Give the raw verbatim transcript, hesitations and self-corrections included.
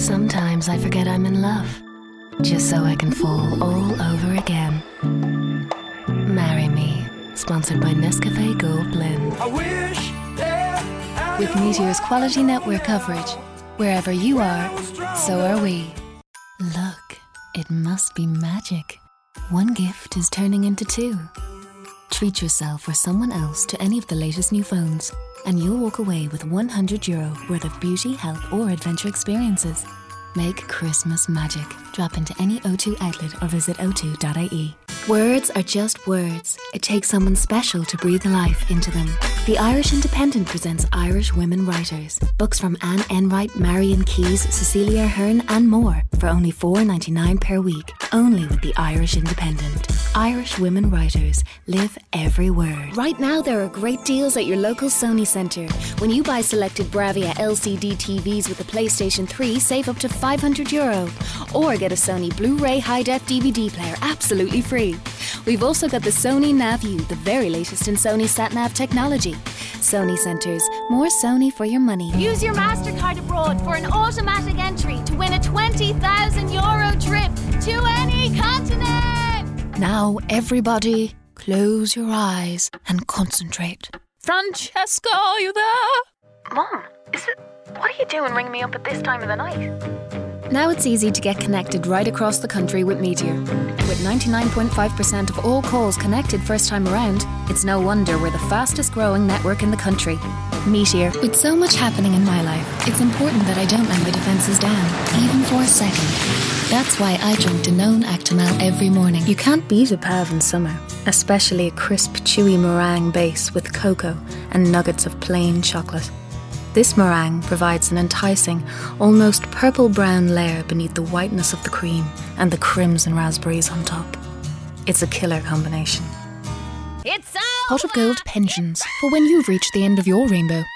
Sometimes I forget I'm in love, just so I can fall all over again. Marry Me, sponsored by Nescafe Gold Blend. I wish that I With Meteor's quality network coverage, wherever you are, so are we. Look, it must be magic. One gift is turning into two. Treat yourself or someone else to any of the latest new phones, and you'll walk away with one hundred euro worth of beauty, health, or adventure experiences. Make Christmas magic. Drop into any O two outlet or visit o two dot I E. Words are just words. It takes someone special to breathe life into them. The Irish Independent presents Irish women writers. Books from Anne Enright, Marion Keyes, Cecilia Ahern, and more for only four ninety-nine per week. Only with the Irish Independent. Irish women writers live every word. Right now, there are great deals at your local Sony Centre. When you buy selected Bravia L C D T Vs with a PlayStation three, save up to five hundred euro. Or get a Sony Blu-ray high-def D V D player absolutely free. We've also got the Sony NavView, the very latest in Sony sat-nav technology. Sony Centres, more Sony for your money. Use your MasterCard abroad for an automatic entry to win a twenty thousand euro trip to any continent! Now, everybody, close your eyes and concentrate. Francesca, are you there? Mom, is it... What are you doing ringing me up at this time of the night? Now it's easy to get connected right across the country with Meteor. With ninety-nine point five percent of all calls connected first time around, it's no wonder we're the fastest growing network in the country. Meteor. With so much happening in my life, it's important that I don't let my defences down, even for a second. That's why I drink Danone Actimel every morning. You can't beat a Pav in summer, especially a crisp, chewy meringue base with cocoa and nuggets of plain chocolate. This meringue provides an enticing, almost purple-brown layer beneath the whiteness of the cream and the crimson raspberries on top. It's a killer combination. It's over! Pot of Gold pensions for when you've reached the end of your rainbow.